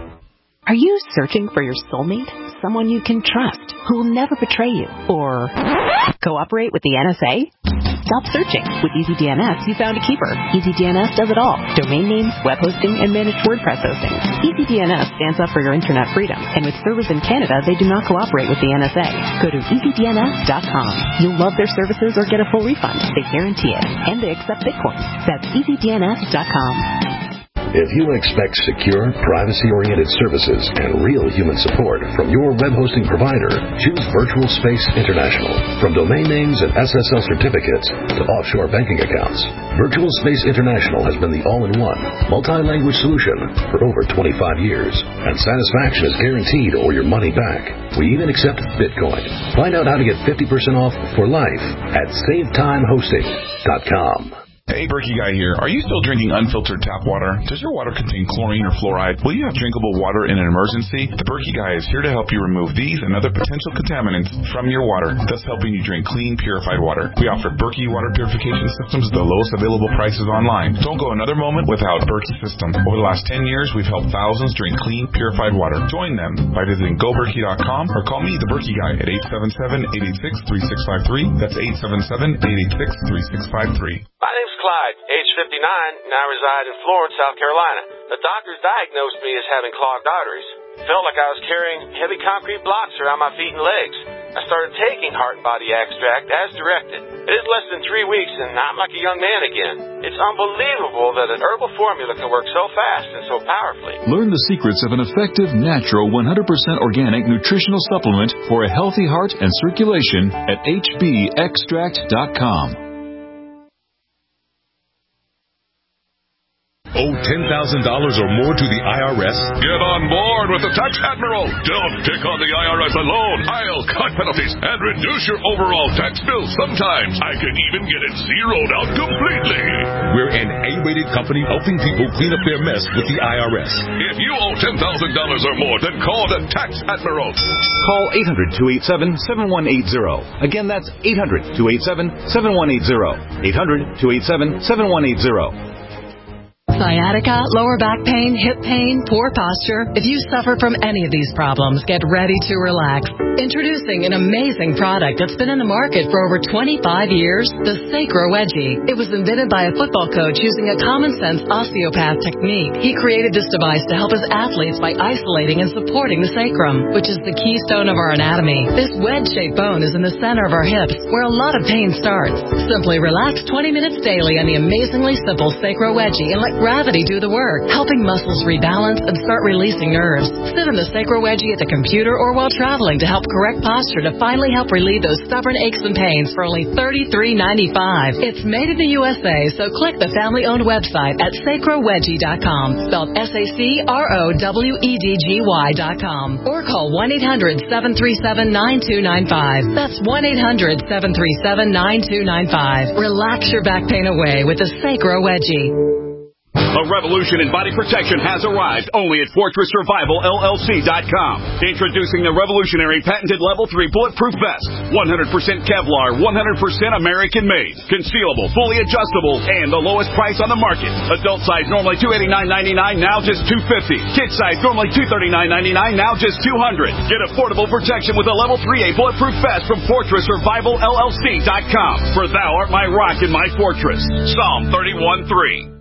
Are you searching for your soulmate? Someone you can trust, who will never betray you, or cooperate with the N S A? Stop searching. With EasyDNS, you found a keeper. EasyDNS does it all. Domain names, web hosting, and managed WordPress hosting. EasyDNS stands up for your internet freedom, and with servers in Canada, they do not cooperate with the N S A. Go to easy D N S dot com. You'll love their services or get a full refund. They guarantee it, and they accept Bitcoin. That's easy D N S dot com. If you expect secure, privacy-oriented services and real human support from your web hosting provider, choose Virtual Space International. From domain names and S S L certificates to offshore banking accounts, Virtual Space International has been the all-in-one, multi-language solution for over twenty-five years, and satisfaction is guaranteed or your money back. We even accept Bitcoin. Find out how to get fifty percent off for life at save time hosting dot com. Hey, Berkey Guy here. Are you still drinking unfiltered tap water? Does your water contain chlorine or fluoride? Will you have drinkable water in an emergency? The Berkey Guy is here to help you remove these and other potential contaminants from your water, thus helping you drink clean, purified water. We offer Berkey water purification systems at the lowest available prices online. Don't go another moment without Berkey system. Over the last ten years, we've helped thousands drink clean, purified water. Join them by visiting go berkey dot com or call me, the Berkey Guy, at eight seven seven, eight eight six, three six five three. That's eight seven seven, eight eight six, three six five three. My name's Clyde, age fifty-nine, and I reside in Florence, South Carolina. The doctors diagnosed me as having clogged arteries. Felt like I was carrying heavy concrete blocks around my feet and legs. I started taking Heart and Body Extract as directed. It is less than three weeks, and I'm like a young man again. It's unbelievable that an herbal formula can work so fast and so powerfully. Learn the secrets of an effective, natural, one hundred percent organic nutritional supplement for a healthy heart and circulation at h b extract dot com. Owe ten thousand dollars or more to the I R S? Get on board with the Tax Admiral. Don't take on the I R S alone. I'll cut penalties and reduce your overall tax bill. Sometimes I can even get it zeroed out completely. We're an A-rated company helping people clean up their mess with the I R S. If you owe ten thousand dollars or more, then call the Tax Admiral. Call eight hundred, two eight seven, seven one eight zero. Again, that's eight hundred, two eight seven, seven one eight zero. eight hundred, two eight seven, seven one eight zero. Sciatica, lower back pain, hip pain, poor posture. If you suffer from any of these problems, get ready to relax. Introducing an amazing product that's been in the market for over twenty-five years, the Sacro Wedgie. It was invented by a football coach using a common-sense osteopath technique. He created this device to help his athletes by isolating and supporting the sacrum, which is the keystone of our anatomy. This wedge-shaped bone is in the center of our hips, where a lot of pain starts. Simply relax twenty minutes daily on the amazingly simple Sacro Wedgie and let gravity do the work, helping muscles rebalance and start releasing nerves. Sit in the Sacro Wedgie at the computer or while traveling to help correct posture to finally help relieve those stubborn aches and pains for only thirty-three ninety-five. It's made in the U S A, so click the family-owned website at sacro wedgie dot com, spelled S A C R O W E D G Y dot com, or call one eight hundred, seven three seven, nine two nine five. That's one eight hundred, seven three seven, nine two nine five. Relax your back pain away with the Sacro Wedgie. A revolution in body protection has arrived only at Fortress Survival L L C dot com. Introducing the revolutionary patented Level three Bulletproof Vest. one hundred percent Kevlar, one hundred percent American made. Concealable, fully adjustable, and the lowest price on the market. Adult size normally two hundred eighty-nine ninety-nine, now just two hundred fifty dollars. Kid size normally two hundred thirty-nine ninety-nine, now just two hundred dollars. Get affordable protection with a Level three A Bulletproof Vest from Fortress Survival L L C dot com. For thou art my rock and my fortress. Psalm thirty-one three.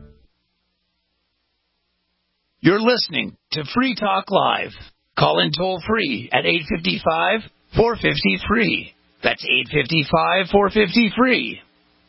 You're listening to Free Talk Live. Call in toll free at eight five five, four five zero, free. That's eight five five, four five zero, free.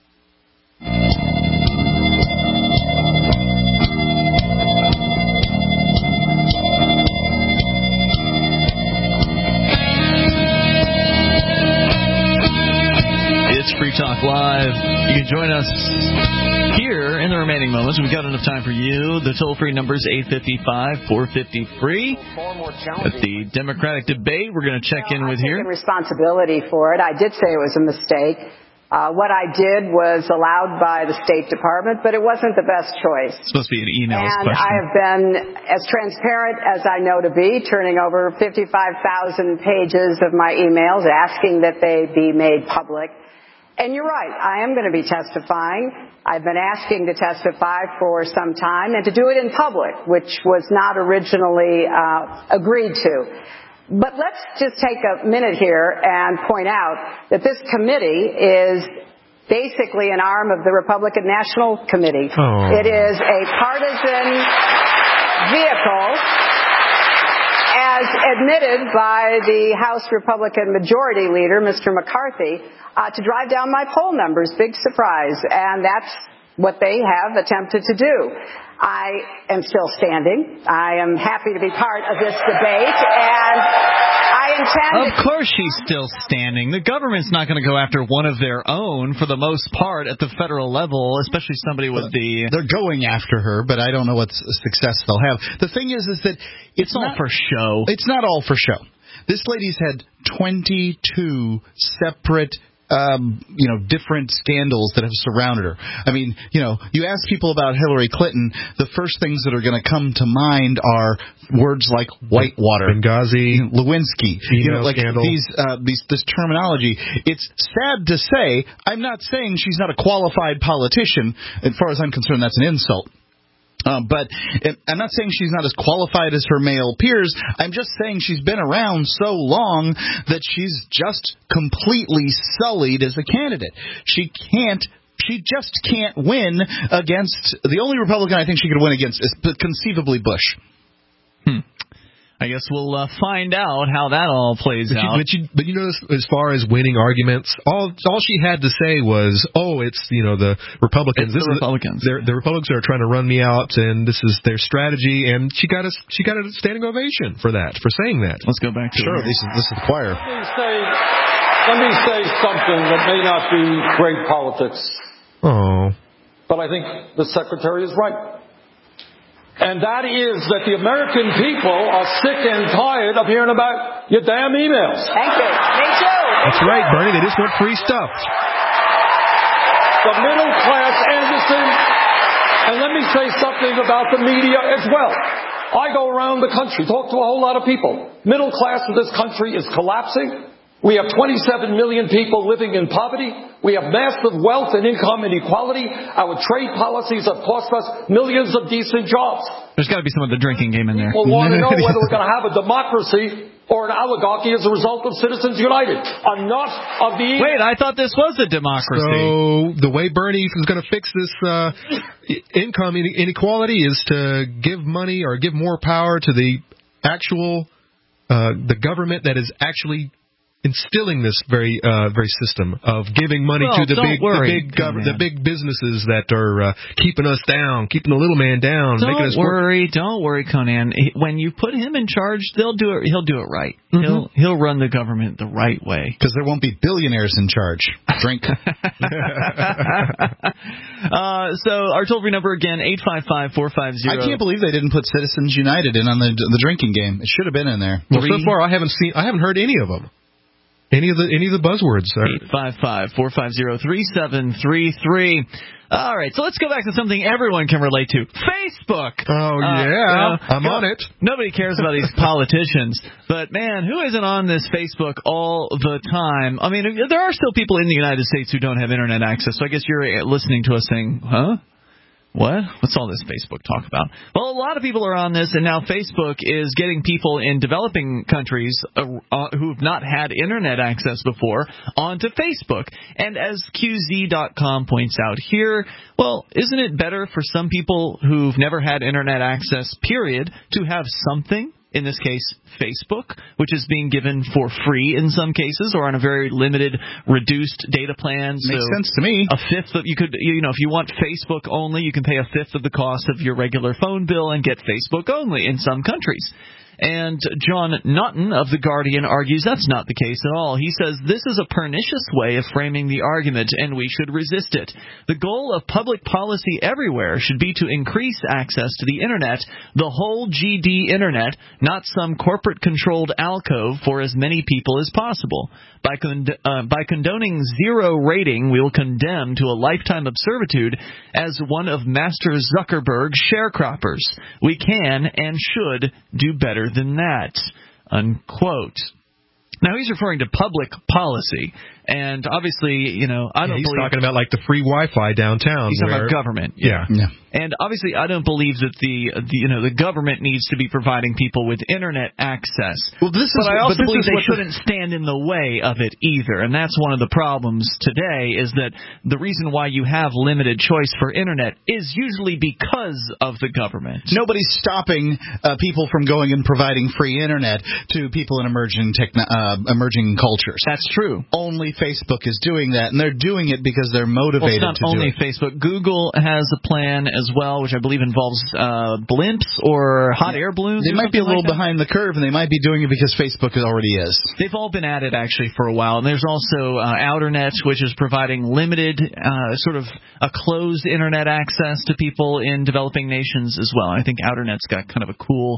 It's Free Talk Live. You can join us here in the remaining moments. We've got enough time for you. The toll-free number is eight five five, four five zero, free. At the Democratic debate, we're going to check in with here. I'm taking responsibility for it. I did say it was a mistake. Uh, what I did was allowed by the State Department, but it wasn't the best choice. It's supposed to be an email and question. I have been as transparent as I know to be, turning over fifty-five thousand pages of my emails, asking that they be made public. And you're right, I am going to be testifying. I've been asking to testify for some time and to do it in public, which was not originally uh, agreed to. But let's just take a minute here and point out that this committee is basically an arm of the Republican National Committee. Oh. It is a partisan vehicle, as admitted by the House Republican Majority Leader, Mister McCarthy, uh, to drive down my poll numbers. Big surprise. And that's what they have attempted to do. I am still standing. I am happy to be part of this debate, and I intend... Of course she's still standing. The government's not going to go after one of their own, for the most part, at the federal level, especially somebody with the... They're going after her, but I don't know what success they'll have. The thing is, is that it's, it's all not, for show. It's not all for show. This lady's had twenty-two separate um, you know, different scandals that have surrounded her. I mean, you know, you ask people about Hillary Clinton, the first things that are going to come to mind are words like Whitewater, Benghazi, Lewinsky, you know, like scandal. these, uh, these, this terminology. It's sad to say, I'm not saying she's not a qualified politician. As far as I'm concerned, that's an insult. Um, but I'm not saying she's not as qualified as her male peers. I'm just saying she's been around so long that she's just completely sullied as a candidate. She can't. She just can't win against the only Republican I think she could win against is conceivably Bush. Hmm. I guess we'll uh, find out how that all plays but out. You, but, you, but you notice, as far as winning arguments, all all she had to say was, "Oh, it's you know the Republicans. It's this the is Republicans. The, the Republicans are trying to run me out, and this is their strategy." And she got a she got a standing ovation for that, for saying that. Let's go back to sure. it. This is this is the choir. Let me say, let me say something that may not be great politics. Oh. But I think the Secretary is right. And that is that the American people are sick and tired of hearing about your damn emails. Thank you. Me too. That's right, Bernie. They just want free stuff. The middle class, Anderson, and let me say something about the media as well. I go around the country, talk to a whole lot of people. Middle class of this country is collapsing. We have twenty-seven million people living in poverty. We have massive wealth and income inequality. Our trade policies have cost us millions of decent jobs. There's got to be some of the drinking game in there. People want to know whether we're going to have a democracy or an oligarchy as a result of Citizens United. Enough of the... Wait, I thought this was a democracy. So the way Bernie is going to fix this uh, income inequality is to give money or give more power to the actual uh, the government that is actually instilling this very uh, very system of giving money well, to the big worry, the big gov- the big businesses that are uh, keeping us down, keeping the little man down, don't making us worry, work. Don't worry, Conan. When you put him in charge, they'll do it. He'll do it right. Mm-hmm. He'll he'll run the government the right way because there won't be billionaires in charge. Drink. uh, so our toll free number again eight five five, four five zero. I can't believe they didn't put Citizens United in on the the drinking game. It should have been in there. Well, so far I haven't seen I haven't heard any of them. Any of the any of the buzzwords? eight five five, four five zero, three seven three three. All right, so let's go back to something everyone can relate to. Facebook. Oh, uh, yeah. Uh, I'm on it. Nobody cares about these politicians. But, man, who isn't on this Facebook all the time? I mean, there are still people in the United States who don't have Internet access, so I guess you're listening to us saying, huh? What? What's all this Facebook talk about? Well, a lot of people are on this, and now Facebook is getting people in developing countries uh, uh, who have not had Internet access before onto Facebook. And as Q Z dot com points out here, well, isn't it better for some people who've never had Internet access, period, to have something? In this case, Facebook, which is being given for free in some cases or on a very limited, reduced data plan. Makes so sense to me. A fifth of, you could, you know, if you want Facebook only, you can pay a fifth of the cost of your regular phone bill and get Facebook only in some countries. And John Naughton of The Guardian argues that's not the case at all. He says this is a pernicious way of framing the argument, and we should resist it. The goal of public policy everywhere should be to increase access to the Internet, the whole G D Internet, not some corporate-controlled alcove for as many people as possible. By, con- uh, by condoning zero rating, we will condemn to a lifetime of servitude as one of Master Zuckerberg's sharecroppers. We can and should do better than that, unquote. Now, he's referring to public policy, and obviously, you know, I don't yeah, he's believe... talking about, like, the free Wi-Fi downtown. He's talking where, about government. Yeah. yeah. And obviously, I don't believe that the, the you know the government needs to be providing people with Internet access. Well, this is, but I also but believe they the, shouldn't stand in the way of it either. And that's one of the problems today is that the reason why you have limited choice for Internet is usually because of the government. Nobody's stopping uh, people from going and providing free Internet to people in emerging techno- uh, emerging cultures. That's true. Only Facebook is doing that, and they're doing it because they're motivated well, it's not to only do it. Facebook. Google has a plan as well, which I believe involves uh, blimps or hot air balloons. They might be a little like behind the curve, and they might be doing it because Facebook already is. They've all been at it, actually, for a while. And there's also uh, Outernet, which is providing limited, uh, sort of a closed Internet access to people in developing nations as well. I think Outernet's got kind of a cool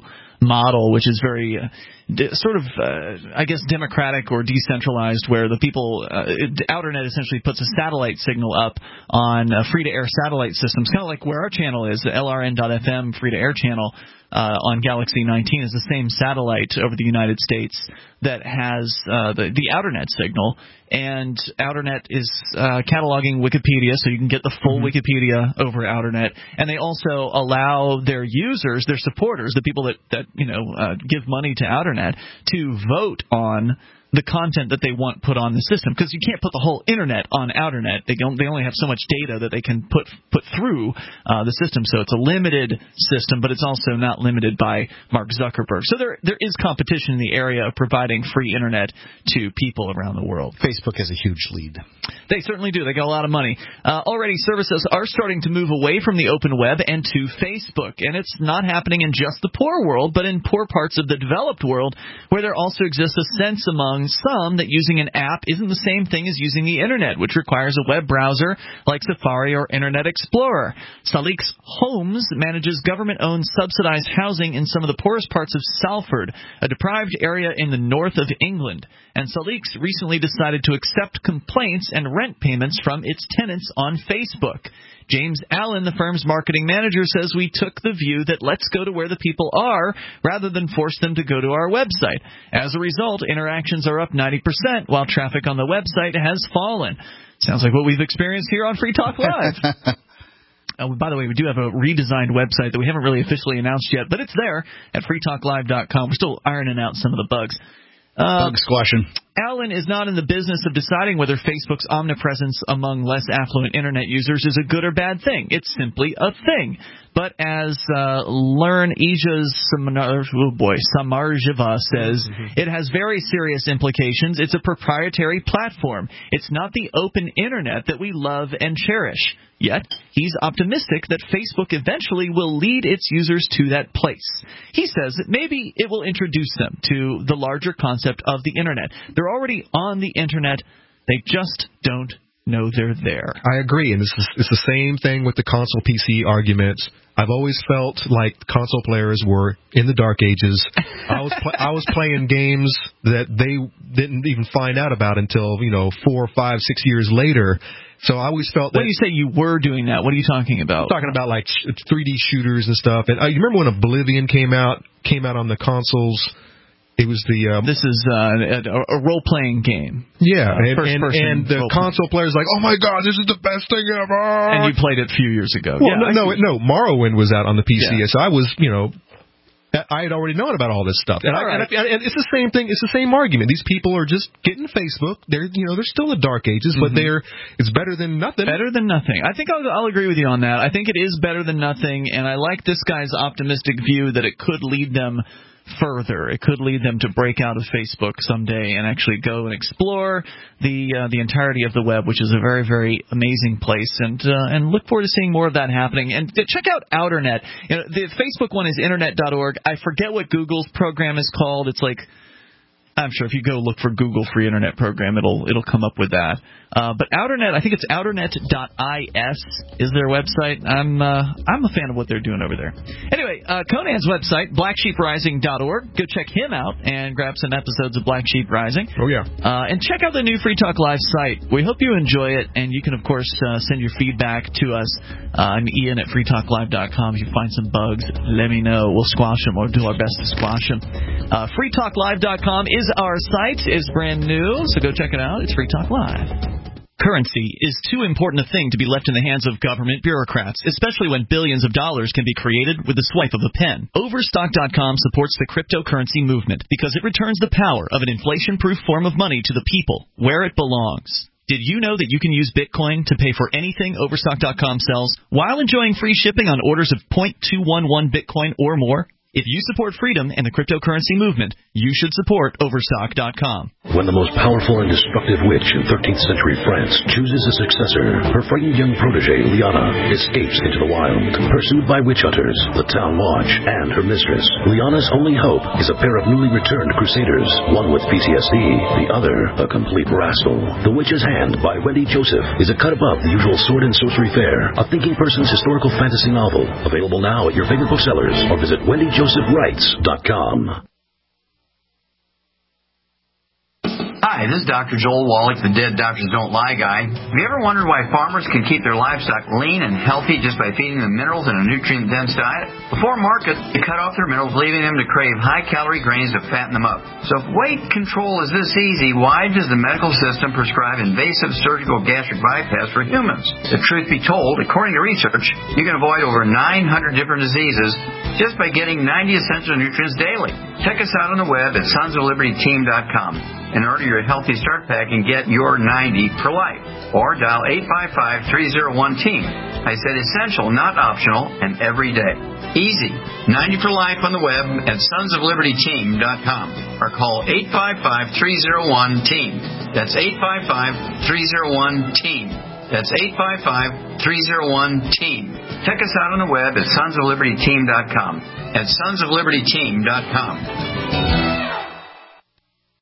model, which is very uh, d- sort of, uh, I guess, democratic or decentralized, where the people, uh, Outernet essentially puts a satellite signal up on uh, free-to-air satellite systems, kind of like where our channel is, the L R N dot F M free-to-air channel. Uh, on Galaxy nineteen is the same satellite over the United States that has uh, the, the Outernet signal, and Outernet is uh, cataloging Wikipedia, so you can get the full mm-hmm. Wikipedia over Outernet, and they also allow their users, their supporters, the people that, that you know uh, give money to Outernet, to vote on the content that they want put on the system, because you can't put the whole internet on Outernet. They don't. They only have so much data that they can put put through uh, the system. So it's a limited system, but it's also not limited by Mark Zuckerberg. So there there is competition in the area of providing free internet to people around the world. Facebook has a huge lead. They certainly do. They got a lot of money. Uh, already, services are starting to move away from the open web and to Facebook, and it's not happening in just the poor world, but in poor parts of the developed world, where there also exists a sense among some that using an app isn't the same thing as using the internet, which requires a web browser like Safari or Internet Explorer. Salix Homes manages government-owned subsidized housing in some of the poorest parts of Salford, a deprived area in the north of England. And Salix recently decided to accept complaints and rent payments from its tenants on Facebook. James Allen, the firm's marketing manager, says we took the view that let's go to where the people are rather than force them to go to our website. As a result, interactions are up ninety percent while traffic on the website has fallen. Sounds like what we've experienced here on Free Talk Live. Uh, by the way, we do have a redesigned website that we haven't really officially announced yet, but it's there at free talk live dot com. We're still ironing out some of the bugs. Uh, Bug squashing. Allen is not in the business of deciding whether Facebook's omnipresence among less affluent Internet users is a good or bad thing. It's simply a thing. But as uh, Learn Aja's oh boy, Samarjava says, mm-hmm. it has very serious implications. It's a proprietary platform. It's not the open Internet that we love and cherish. Yet, he's optimistic that Facebook eventually will lead its users to that place. He says that maybe it will introduce them to the larger concept of the Internet. They're already on the Internet. They just don't know they're there. I agree, and this is it's the same thing with the console P C arguments. I've always felt like console players were in the dark ages. I was pl- I was playing games that they didn't even find out about until, you know, four, five, six years later. So I always felt that... When you say you were doing that, what are you talking about? I'm talking about, like, three D shooters and stuff. And uh, you remember when Oblivion came out, came out on the consoles? It was the... Um, this is uh, a, a role-playing game. Yeah, uh, and, and, and the console players like, oh, my God, this is the best thing ever! And you played it a few years ago. Well, yeah, no, no, no, Morrowind was out on the P C, yeah. so I was, you know... I had already known about all this stuff, and, I, right. and, I, and it's the same thing. It's the same argument. These people are just getting Facebook. They're, you know, they're still the dark ages, but mm-hmm. they're it's better than nothing. Better than nothing. I think I'll, I'll agree with you on that. I think it is better than nothing, and I like this guy's optimistic view that it could lead them further. It could lead them to break out of Facebook someday and actually go and explore the uh, the entirety of the web, which is a very, very amazing place. And uh, and look forward to seeing more of that happening. And check out Outernet. You know, the Facebook one is internet dot org. I forget what Google's program is called. It's like, I'm sure if you go look for Google Free Internet Program, it'll it'll come up with that. Uh, but Outernet, I think it's outernet dot is is their website. I'm uh, I'm a fan of what they're doing over there. Anyway, uh, Conan's website, black sheep rising dot org. Go check him out and grab some episodes of Black Sheep Rising. Oh, yeah. Uh, and check out the new Free Talk Live site. We hope you enjoy it, and you can, of course, uh, send your feedback to us. Uh, I'm Ian at free talk live dot com. If you find some bugs, let me know. We'll squash them or do our best to squash them. Uh, free talk live dot com is our site. It's brand new, so go check it out. It's Free Talk Live. Currency is too important a thing to be left in the hands of government bureaucrats, especially when billions of dollars can be created with the swipe of a pen. Overstock dot com supports the cryptocurrency movement because it returns the power of an inflation-proof form of money to the people where it belongs. Did you know that you can use Bitcoin to pay for anything Overstock dot com sells while enjoying free shipping on orders of zero point two one one Bitcoin or more? If you support freedom and the cryptocurrency movement, you should support Overstock dot com. When the most powerful and destructive witch in thirteenth century France chooses a successor, her frightened young protege, Liana, escapes into the wild. Pursued by witch hunters, the town watch, and her mistress, Liana's only hope is a pair of newly returned crusaders, one with P T S D, the other a complete rascal. The Witch's Hand by Wendy Joseph is a cut above the usual sword and sorcery fare, a thinking person's historical fantasy novel. Available now at your favorite booksellers, or visit Wendy Joseph. joseph wrights dot com. Hi, this is Doctor Joel Wallach, the Dead Doctors Don't Lie guy. Have you ever wondered why farmers can keep their livestock lean and healthy just by feeding them minerals and a nutrient-dense diet? Before market, they cut off their minerals, leaving them to crave high-calorie grains to fatten them up. So if weight control is this easy, why does the medical system prescribe invasive surgical gastric bypass for humans? The truth be told, according to research, you can avoid over nine hundred different diseases just by getting ninety essential nutrients daily. Check us out on the web at sons of liberty team dot com and order your Healthy Start Pack and get your ninety for life. Or dial eight five five, three oh one, team. I said essential, not optional, and every day. Easy. ninety for life on the web at sons of liberty team dot com. Or call eight five five, three oh one, team. That's eight five five, three oh one, team. That's eight five five, three oh one, team. Check us out on the web at sons of liberty team dot com. At sons of liberty team dot com.